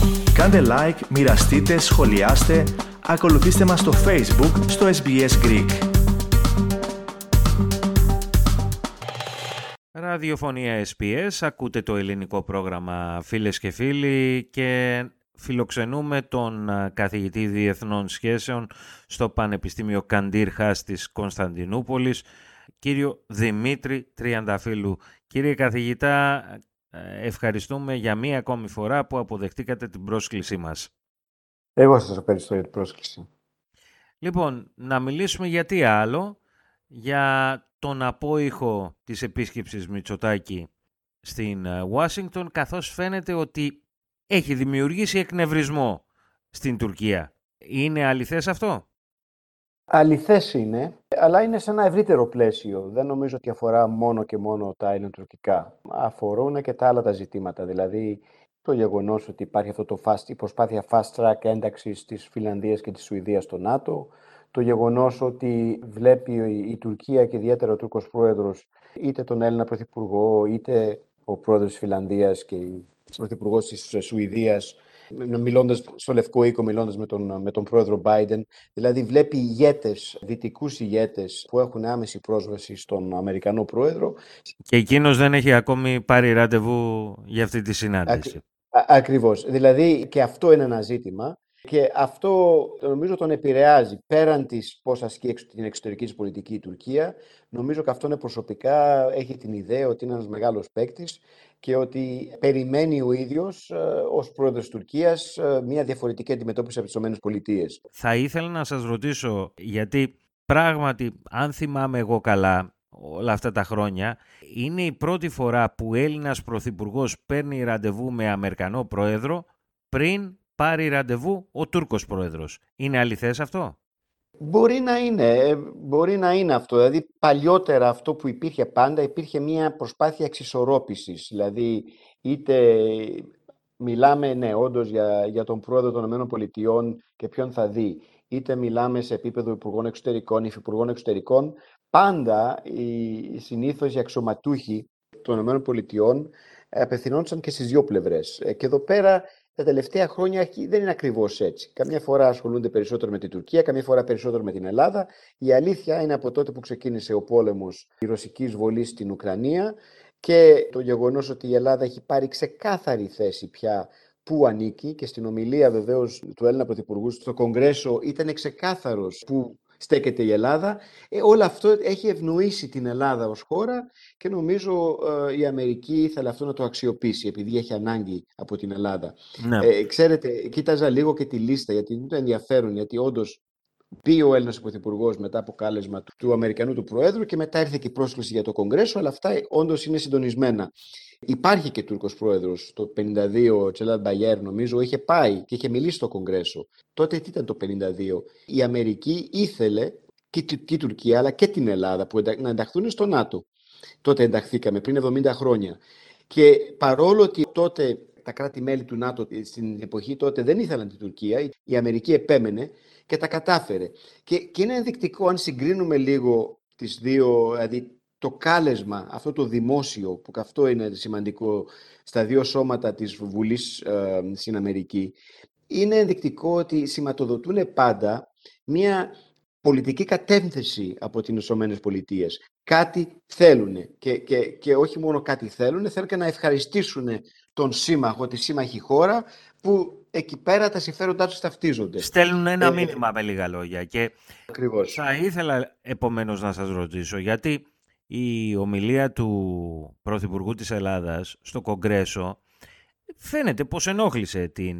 Κάντε like, μοιραστείτε, σχολιάστε, ακολουθήστε μας στο Facebook, στο SBS Greek. Ραδιοφωνία SBS, ακούτε το ελληνικό πρόγραμμα φίλες και φίλοι και φιλοξενούμε τον καθηγητή Διεθνών Σχέσεων στο Πανεπιστήμιο Καντήρ Χάς της Κωνσταντινούπολης, κύριο Δημήτρη Τριανταφύλου. Κύριε καθηγητά, ευχαριστούμε για μία ακόμη φορά που αποδεχτήκατε την πρόσκλησή μας. Εγώ σας ευχαριστώ για την πρόσκληση. Λοιπόν, να μιλήσουμε για τι άλλο, για τον απόϊχο της επίσκεψης Μητσοτάκη στην Ουάσιγκτον, καθώς φαίνεται ότι έχει δημιουργήσει εκνευρισμό στην Τουρκία. Είναι αληθές αυτό? Αληθές είναι, αλλά είναι σε ένα ευρύτερο πλαίσιο. Δεν νομίζω ότι αφορά μόνο και μόνο τα ελληνοτουρκικά. Αφορούν και τα άλλα τα ζητήματα. Δηλαδή, το γεγονός ότι υπάρχει η προσπάθεια fast track ένταξης της Φινλανδίας και της Σουηδίας στο ΝΑΤΟ. Το γεγονός ότι βλέπει η Τουρκία και ιδιαίτερα ο Τούρκος πρόεδρος, είτε τον Έλληνα πρωθυπουργό, είτε ο πρόεδρος της Φινλανδίας και ο πρωθυπουργός της Σουηδίας, μιλώντας στο Λευκό Οίκο, μιλώντας με τον πρόεδρο Biden. Δηλαδή βλέπει δυτικούς ηγέτες που έχουν άμεση πρόσβαση στον Αμερικανό πρόεδρο. Και εκείνος δεν έχει ακόμη πάρει ραντεβού για αυτή τη συνάντηση. Ακριβώς. Δηλαδή και αυτό είναι ένα ζήτημα. Και αυτό νομίζω τον επηρεάζει πέραν της πώς ασκεί την εξωτερική της πολιτική η Τουρκία. Νομίζω και αυτόν προσωπικά έχει την ιδέα ότι είναι ένας μεγάλος παίκτης και ότι περιμένει ο ίδιος ως πρόεδρος της Τουρκίας μια διαφορετική αντιμετώπιση από τις ΗΠΑ. Θα ήθελα να σας ρωτήσω, γιατί πράγματι, αν θυμάμαι εγώ καλά, όλα αυτά τα χρόνια, είναι η πρώτη φορά που Έλληνας πρωθυπουργός παίρνει ραντεβού με Αμερικανό πρόεδρο πριν πάρει ραντεβού ο Τούρκος πρόεδρος. Είναι αληθές αυτό? Μπορεί να είναι αυτό. Δηλαδή παλιότερα αυτό που υπήρχε πάντα, υπήρχε μια προσπάθεια εξισορρόπησης. Δηλαδή είτε μιλάμε όντως για τον πρόεδρο των ΗΠΑ και ποιον θα είτε μιλάμε σε επίπεδο υπουργών εξωτερικών, υφυπουργών εξωτερικών, πάντα συνήθως οι αξιωματούχοι των ΗΠΑ απευθυνόντουσαν και στις δύο πλευρές. Και εδώ πέρα τα τελευταία χρόνια δεν είναι ακριβώς έτσι. Καμιά φορά ασχολούνται περισσότερο με την Τουρκία, καμιά φορά περισσότερο με την Ελλάδα. Η αλήθεια είναι από τότε που ξεκίνησε ο πόλεμος, η ρωσική εισβολή στην Ουκρανία και το γεγονός ότι η Ελλάδα έχει πάρει ξεκάθαρη θέση πια που ανήκει, και στην ομιλία βεβαίως του Έλληνα Πρωθυπουργού στο Κογκρέσο ήταν ξεκάθαρος που στέκεται η Ελλάδα. Όλο αυτό έχει ευνοήσει την Ελλάδα ως χώρα και νομίζω η Αμερική ήθελε αυτό να το αξιοποιήσει επειδή έχει ανάγκη από την Ελλάδα. Ναι. Ξέρετε, κοίταζα λίγο και τη λίστα γιατί είναι το ενδιαφέρον, γιατί όντως πήγε ο Έλληνας Πρωθυπουργός μετά από κάλεσμα του Αμερικανού του Προέδρου και μετά ήρθε και η πρόσκληση για το Κογκρέσο, αλλά αυτά όντως είναι συντονισμένα. Υπάρχει και Τούρκος πρόεδρος το 1952, ο Τσελάτ Μπαγιέρ νομίζω, είχε πάει και είχε μιλήσει στο Κογκρέσο. Τότε τι ήταν το 1952? Η Αμερική ήθελε και η Τουρκία αλλά και την Ελλάδα να ενταχθούν στο ΝΑΤΟ. Τότε ενταχθήκαμε πριν 70 χρόνια. Και παρόλο ότι τότε τα κράτη-μέλη του ΝΑΤΟ στην εποχή τότε δεν ήθελαν την Τουρκία, η Αμερική επέμενε και τα κατάφερε. Και είναι ενδεικτικό αν συγκρίνουμε λίγο τις δύο, δηλαδή το κάλεσμα, αυτό το δημόσιο, που αυτό είναι σημαντικό στα δύο σώματα της Βουλής στην Αμερική, είναι ενδεικτικό ότι σηματοδοτούν πάντα μια πολιτική κατεύθυνση από τις ΗΠΑ. Κάτι θέλουν και όχι μόνο κάτι θέλουν και να ευχαριστήσουν τον σύμμαχο, τη σύμμαχη χώρα που εκεί πέρα τα συμφέροντά τους ταυτίζονται. Στέλνουν ένα μήνυμα με λίγα λόγια και ακριβώς. Θα ήθελα επομένως να σας ρωτήσω, γιατί η ομιλία του Πρωθυπουργού της Ελλάδας στο Κογκρέσο φαίνεται πως ενόχλησε την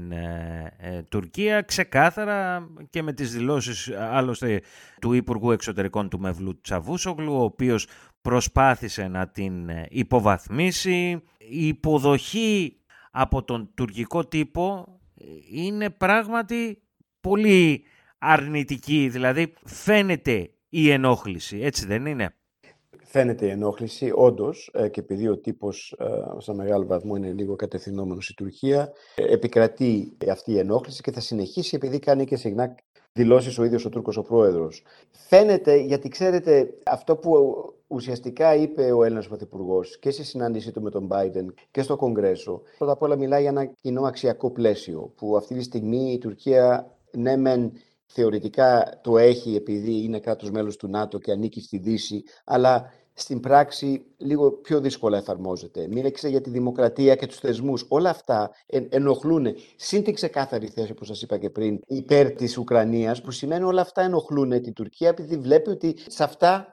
Τουρκία ξεκάθαρα και με τις δηλώσεις άλλωστε του Υπουργού Εξωτερικών του Μευλού Τσαβούσογλου, ο οποίος προσπάθησε να την υποβαθμίσει. Η υποδοχή από τον τουρκικό τύπο είναι πράγματι πολύ αρνητική, δηλαδή φαίνεται η ενόχληση, έτσι δεν είναι? Φαίνεται η ενόχληση, όντως, και επειδή ο τύπος σε μεγάλο βαθμό είναι λίγο κατευθυνόμενος στη Τουρκία, επικρατεί αυτή η ενόχληση και θα συνεχίσει επειδή κάνει και συχνά δηλώσεις ο ίδιος ο Τούρκος ο πρόεδρος. Φαίνεται, γιατί ξέρετε, αυτό που ουσιαστικά είπε ο Έλληνας Πρωθυπουργός και στη συνάντησή του με τον Biden και στο Κογκρέσο, πρώτα απ' όλα μιλάει για ένα κοινό αξιακό πλαίσιο, που αυτή τη στιγμή η Τουρκία, ναι μεν θεωρητικά το έχει επειδή είναι κράτος μέλος του ΝΑΤΟ και ανήκει στη Δύση, αλλά στην πράξη λίγο πιο δύσκολα εφαρμόζεται. Μίλησε για τη δημοκρατία και τους θεσμούς. Όλα αυτά ενοχλούν. Συν την ξεκάθαρη θέση, όπως σας είπα και πριν, υπέρ της Ουκρανίας, που σημαίνει όλα αυτά ενοχλούν την Τουρκία, επειδή βλέπει ότι σε αυτά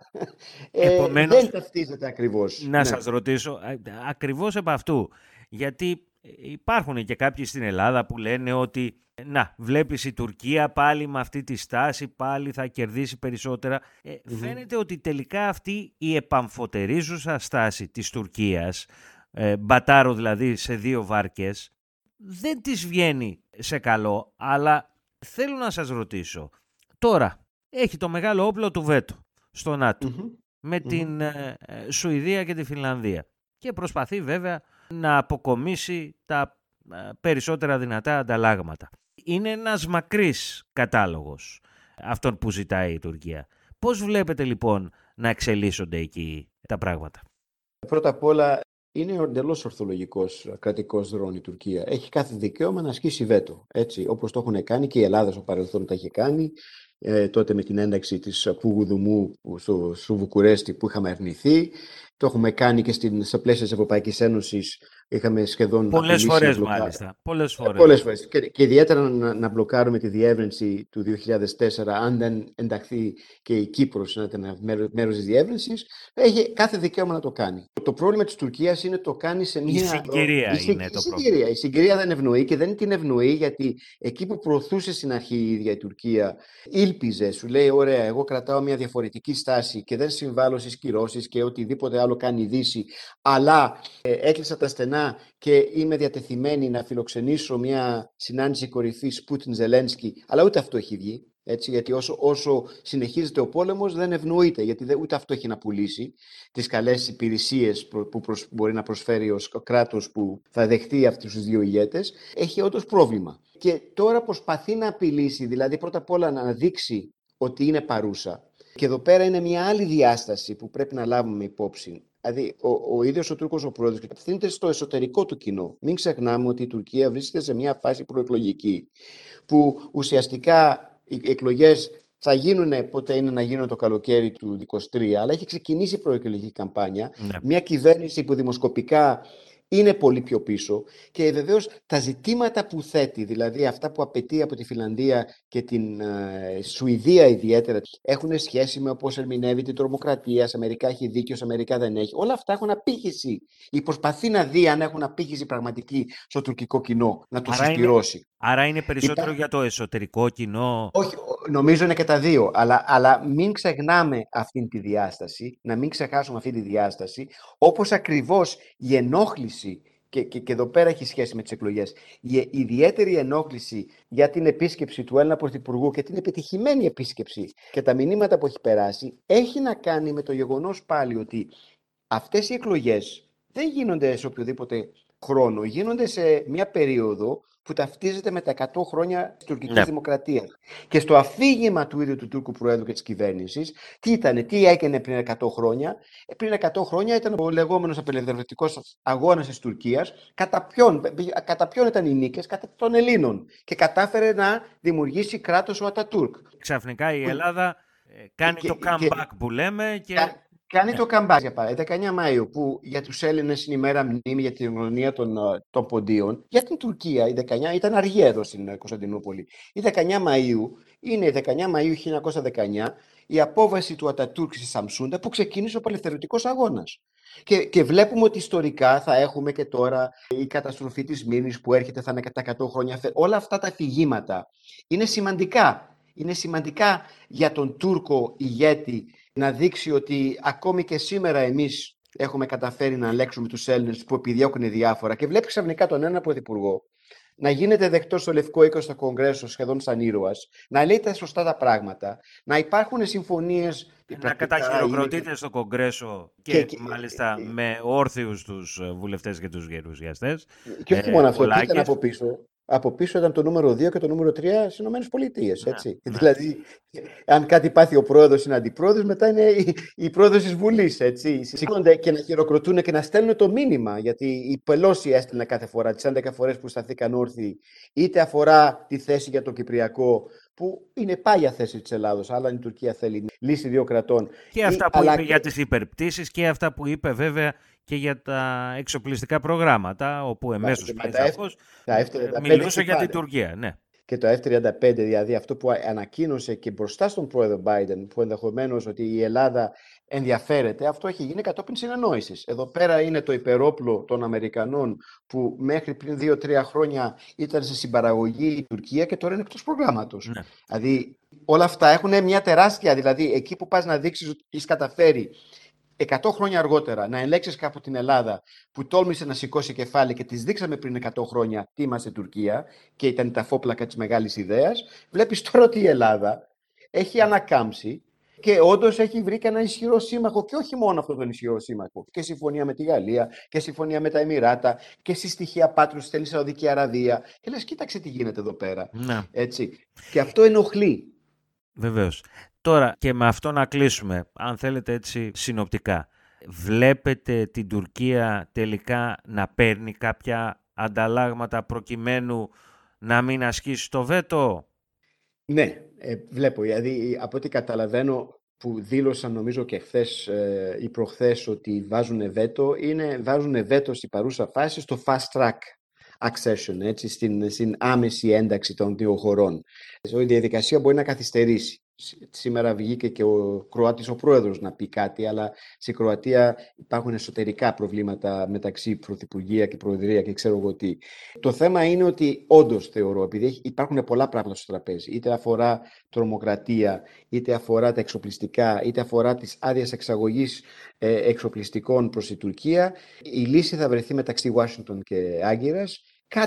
δεν ταυτίζεται ακριβώς. Να σας ρωτήσω, ακριβώς επ' αυτού. Γιατί υπάρχουν και κάποιοι στην Ελλάδα που λένε ότι να, βλέπεις η Τουρκία πάλι με αυτή τη στάση, πάλι θα κερδίσει περισσότερα. Φαίνεται ότι τελικά αυτή η επαμφωτερίζουσα στάση της Τουρκίας, μπατάρο δηλαδή σε δύο βάρκες, δεν της βγαίνει σε καλό. Αλλά θέλω να σας ρωτήσω, τώρα έχει το μεγάλο όπλο του βέτο στο ΝΑΤΟ με την Σουηδία και τη Φινλανδία και προσπαθεί βέβαια να αποκομίσει τα περισσότερα δυνατά ανταλλάγματα. Είναι ένας μακρύς κατάλογος αυτών που ζητάει η Τουρκία. Πώς βλέπετε λοιπόν να εξελίσσονται εκεί τα πράγματα? Πρώτα απ' όλα είναι εντελώς ορθολογικός κρατικός δρόμος η Τουρκία. Έχει κάθε δικαίωμα να ασκήσει βέτο. Έτσι, όπως το έχουν κάνει και η Ελλάδα στο παρελθόν τα είχε κάνει. Τότε με την ένταξη της Πούγουδουμού στο Βουκουρέστι που είχαμε αρνηθεί. Το έχουμε κάνει και στα πλαίσια της Ευρωπαϊκής Ένωσης. Είχαμε σχεδόν πολλές φορές μάλιστα. Πολλές φορές. Και ιδιαίτερα να μπλοκάρουμε τη διεύρυνση του 2004, αν δεν ενταχθεί και η Κύπρος να ήταν μέρος της διεύρυνσης, έχει κάθε δικαίωμα να το κάνει. Το πρόβλημα της Τουρκίας είναι το κάνει σε μια... Η συγκυρία είναι το πρόβλημα. Η συγκυρία δεν ευνοεί και δεν την ευνοεί γιατί εκεί που προωθούσε στην αρχή η ίδια η Τουρκία, ήλπιζε, σου λέει: ωραία, εγώ κρατάω μια διαφορετική στάση και δεν συμβάλλω στις κυρώσεις και οτιδήποτε άλλο κάνει η Δύση, αλλά έκλεισα τα στενά και είμαι διατεθειμένη να φιλοξενήσω μια συνάντηση κορυφής Πούτιν-Ζελένσκι, αλλά ούτε αυτό έχει βγει. Έτσι, γιατί όσο συνεχίζεται ο πόλεμος δεν ευνοείται, γιατί ούτε αυτό έχει να πουλήσει τις καλές υπηρεσίες που μπορεί να προσφέρει ως κράτος που θα δεχτεί αυτούς τους δύο ηγέτες. Έχει όντως πρόβλημα. Και τώρα προσπαθεί να απειλήσει, δηλαδή πρώτα απ' όλα να δείξει ότι είναι παρούσα. Και εδώ πέρα είναι μια άλλη διάσταση που πρέπει να λάβουμε υπόψη. Δηλαδή, ο ίδιος ο Τούρκος ο πρόεδρος κατευθύνεται στο εσωτερικό του κοινό. Μην ξεχνάμε ότι η Τουρκία βρίσκεται σε μια φάση προεκλογική, που ουσιαστικά οι εκλογές θα γίνουν πότε είναι να γίνουν το καλοκαίρι του 2023, αλλά έχει ξεκινήσει η προεκλογική καμπάνια. Ναι. Μια κυβέρνηση που δημοσκοπικά είναι πολύ πιο πίσω και βεβαίως τα ζητήματα που θέτει, δηλαδή αυτά που απαιτεί από τη Φινλανδία και την Σουηδία ιδιαίτερα, έχουν σχέση με πώς ερμηνεύει την τρομοκρατία, σε μερικά έχει δίκιο, σε μερικά δεν έχει. Όλα αυτά έχουν απήχηση. Προσπαθεί να δει αν έχουν απήχηση πραγματική στο τουρκικό κοινό, να το συσπυρώσει. Άρα είναι περισσότερο για το εσωτερικό κοινό. Όχι, νομίζω είναι και τα δύο. Αλλά μην ξεχνάμε αυτή τη διάσταση, να μην ξεχάσουμε αυτή τη διάσταση, όπως ακριβώς η ενόχληση, και εδώ πέρα έχει σχέση με τις εκλογές, η ιδιαίτερη ενόχληση για την επίσκεψη του Έλληνα Πρωθυπουργού και την επιτυχημένη επίσκεψη και τα μηνύματα που έχει περάσει, έχει να κάνει με το γεγονός πάλι ότι αυτές οι εκλογές δεν γίνονται σε οποιοδήποτε χρόνο, γίνονται σε μια περίοδο που ταυτίζεται με τα 100 χρόνια της τουρκικής δημοκρατίας. Και στο αφήγημα του ίδιου του Τούρκου Προέδρου και της κυβέρνησης, τι έκανε πριν 100 χρόνια. Πριν 100 χρόνια ήταν ο λεγόμενος απελευθερωτικός αγώνας της Τουρκίας. Κατά ποιον ήταν οι νίκες? Κατά των Ελλήνων. Και κατάφερε να δημιουργήσει κράτος ο Ατατούρκ. Ξαφνικά η Ελλάδα κάνει το comeback που λέμε και... Κάνει το comeback, για παράδειγμα, 19 Μαΐου, που για τους Έλληνες είναι η μέρα μνήμη για την κοινωνία των Ποντίων. Για την Τουρκία, η 19 ήταν αργία εδώ στην Κωνσταντινούπολη. Η 19 Μαΐου είναι η 19 Μαΐου 1919, η απόβαση του Ατατούρκ στη Σαμσούντα, που ξεκίνησε ο απελευθερωτικός αγώνας. Και βλέπουμε ότι ιστορικά θα έχουμε και τώρα η καταστροφή της Μύρνης που έρχεται, θα είναι κατά 100 χρόνια. Όλα αυτά τα αφηγήματα είναι σημαντικά. Είναι σημαντικά για τον Τούρκο ηγέτη να δείξει ότι ακόμη και σήμερα εμείς έχουμε καταφέρει να ελέγξουμε τους Έλληνες που επιδιώκουν διάφορα, και βλέπει ξαφνικά τον ένα πρωθυπουργό να γίνεται δεκτός στο Λευκό Οίκο, στο Κογκρέσο, σχεδόν σαν ήρωας, να λέει τα σωστά τα πράγματα, να υπάρχουν συμφωνίες. Να καταχειροκροτείται στο Κογκρέσο και μάλιστα με όρθιους τους βουλευτές και τους γερουσιαστές. Και όχι μόνο αυτό, από πίσω ήταν το νούμερο 2 και το νούμερο 3 στις Ηνωμένες Πολιτείες. Δηλαδή, αν κάτι πάθει ο πρόεδρος είναι αντιπρόεδρος, μετά είναι η πρόεδρος της Βουλής. Σηκώνονται και να χειροκροτούν και να στέλνουν το μήνυμα. Γιατί η Πελώση έστειλε κάθε φορά, τις 11 φορές που σταθήκαν όρθιοι, είτε αφορά τη θέση για το Κυπριακό, που είναι πάγια θέση της Ελλάδος, αλλά η Τουρκία θέλει λύση 2 κρατών. Και αυτά που είπε για τις υπερπτήσεις και αυτά που είπε βέβαια και για τα εξοπλιστικά προγράμματα, όπου εμέσως μιλούσε για την Τουρκία. Ναι. Και το F-35, δηλαδή αυτό που ανακοίνωσε και μπροστά στον πρόεδρο Biden, που ενδεχομένως ότι η Ελλάδα ενδιαφέρεται, αυτό έχει γίνει κατόπιν συνεννόησης. Εδώ πέρα είναι το υπερόπλο των Αμερικανών που μέχρι πριν 2-3 χρόνια ήταν σε συμπαραγωγή η Τουρκία και τώρα είναι εκτός προγράμματος. Ναι. Δηλαδή όλα αυτά έχουν μια τεράστια, δηλαδή εκεί που πας να δείξεις ότι έχεις καταφέρει 100 χρόνια αργότερα να ελέγξεις κάπου την Ελλάδα που τόλμησε να σηκώσει κεφάλι και τις δείξαμε πριν 100 χρόνια τι είμαστε Τουρκία και ήταν τα φόπλακα της μεγάλης ιδέας, βλέπεις τώρα ότι η Ελλάδα έχει ανακάμψει και όντως έχει βρει και ένα ισχυρό σύμμαχο και όχι μόνο αυτόν τον ισχυρό σύμμαχο. Και συμφωνία με τη Γαλλία και συμφωνία με τα Εμιράτα και στη στοιχεία πάτρους θέλει Σαουδική Αραβία. Και λες, κοίταξε τι γίνεται εδώ πέρα. Ναι. Έτσι. Και αυτό ενοχλεί. Βεβαίως. Τώρα και με αυτό να κλείσουμε, αν θέλετε έτσι συνοπτικά. Βλέπετε την Τουρκία τελικά να παίρνει κάποια ανταλλάγματα προκειμένου να μην ασκήσει το βέτο? Ναι, βλέπω. Δηλαδή από ό,τι καταλαβαίνω που δήλωσαν νομίζω και χθες ή προχθές ότι βάζουν βέτο στη παρούσα φάση στο fast track accession, έτσι, στην άμεση ένταξη των 2 χωρών. Η διαδικασία μπορεί να καθυστερήσει. Σήμερα βγήκε και ο Κροάτης ο πρόεδρος να πει κάτι, αλλά στην Κροατία υπάρχουν εσωτερικά προβλήματα μεταξύ Πρωθυπουργία και Προεδρία και ξέρω εγώ τι. Το θέμα είναι ότι όντως θεωρώ, επειδή υπάρχουν πολλά πράγματα στο τραπέζι, είτε αφορά τρομοκρατία, είτε αφορά τα εξοπλιστικά, είτε αφορά τις άδειες εξαγωγής εξοπλιστικών προς τη Τουρκία, η λύση θα βρεθεί μεταξύ Ουάσιγκτον και Άγκυρας.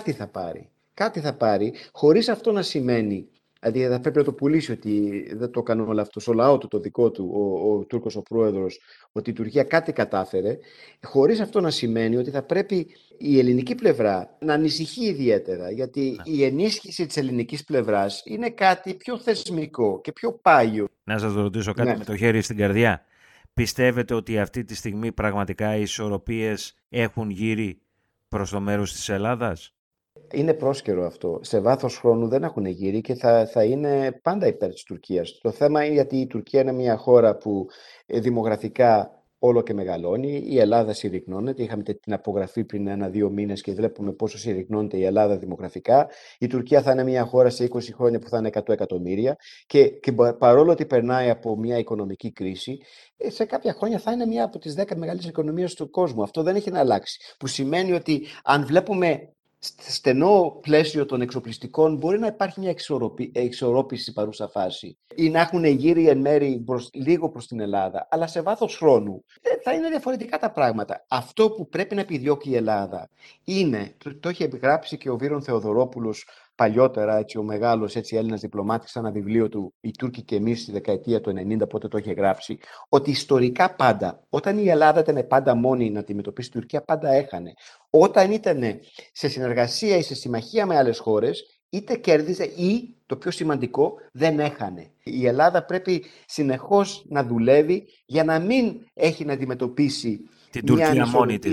Κάτι θα πάρει, χωρίς αυτό να σημαίνει. Δηλαδή θα πρέπει να το πουλήσει ότι δεν το έκανε όλο αυτό στο λαό του, το δικό του, ο Τούρκος ο πρόεδρος, ότι η Τουρκία κάτι κατάφερε, χωρίς αυτό να σημαίνει ότι θα πρέπει η ελληνική πλευρά να ανησυχεί ιδιαίτερα, γιατί η ενίσχυση της ελληνικής πλευράς είναι κάτι πιο θεσμικό και πιο πάγιο. Να σας ρωτήσω κάτι με το χέρι στην καρδιά. Πιστεύετε ότι αυτή τη στιγμή πραγματικά οι ισορροπίες έχουν γύρει προς το μέρος της Ελλάδας? Είναι πρόσκαιρο αυτό. Σε βάθος χρόνου δεν έχουν γύρει και θα είναι πάντα υπέρ της Τουρκίας. Το θέμα είναι γιατί η Τουρκία είναι μια χώρα που δημογραφικά όλο και μεγαλώνει. Η Ελλάδα συρρυκνώνεται. Είχαμε την απογραφή πριν 1-2 μήνες και βλέπουμε πόσο συρρυκνώνεται η Ελλάδα δημογραφικά. Η Τουρκία θα είναι μια χώρα σε 20 χρόνια που θα είναι 100 εκατομμύρια και παρόλο ότι περνάει από μια οικονομική κρίση, σε κάποια χρόνια θα είναι μια από τις 10 μεγαλύτερες οικονομίες του κόσμου. Αυτό δεν έχει να αλλάξει. Που σημαίνει ότι αν βλέπουμε στενό πλαίσιο των εξοπλιστικών μπορεί να υπάρχει μια εξορρόπηση στην παρούσα φάση ή να έχουν γύρει εν μέρη λίγο προς την Ελλάδα, αλλά σε βάθος χρόνου θα είναι διαφορετικά τα πράγματα. Αυτό που πρέπει να επιδιώκει η Ελλάδα είναι, το έχει επιγράψει και ο Βύρον Θεοδωρόπουλος παλιότερα, έτσι, ο μεγάλος Έλληνας διπλωμάτης, σε ένα βιβλίο του «Οι Τούρκοι και εμείς» στη δεκαετία του 90, πότε το είχε γράψει, ότι ιστορικά πάντα, όταν η Ελλάδα ήταν πάντα μόνη να αντιμετωπίσει την Τουρκία, πάντα έχανε. Όταν ήταν σε συνεργασία ή σε συμμαχία με άλλες χώρες, είτε κέρδιζε ή, το πιο σημαντικό, δεν έχανε. Η Ελλάδα πρέπει συνεχώς να δουλεύει για να μην έχει να αντιμετωπίσει την Τουρκία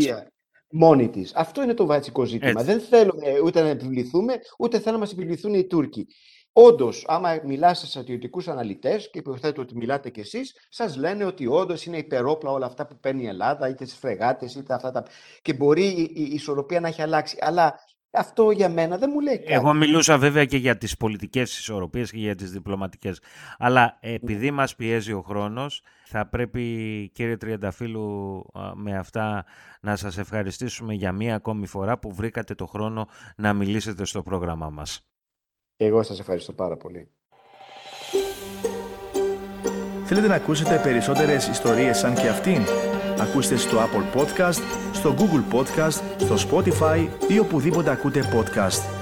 μόνη της. Αυτό είναι το βασικό ζήτημα. Έτσι. Δεν θέλουμε ούτε να επιβληθούμε, ούτε θέλουμε να μας επιβληθούν οι Τούρκοι. Όντως, άμα μιλάς σε στρατιωτικούς αναλυτές, και υποθέτω ότι μιλάτε κι εσείς, σας λένε ότι όντως είναι υπερόπλα όλα αυτά που παίρνει η Ελλάδα, είτε στις φρεγάτες, είτε αυτά τα. Και μπορεί η ισορροπία να έχει αλλάξει. Αλλά αυτό για μένα δεν μου λέει κάτι. Εγώ μιλούσα βέβαια και για τις πολιτικές ισορροπίες και για τις διπλωματικές. Αλλά επειδή μας πιέζει ο χρόνος, θα πρέπει, κύριε Τριανταφύλου, με αυτά να σας ευχαριστήσουμε για μία ακόμη φορά που βρήκατε το χρόνο να μιλήσετε στο πρόγραμμά μας. Εγώ σας ευχαριστώ πάρα πολύ. Θέλετε να ακούσετε περισσότερες ιστορίες σαν και αυτήν? Ακούστε στο Apple Podcast, στο Google Podcast, στο Spotify ή οπουδήποτε ακούτε podcast.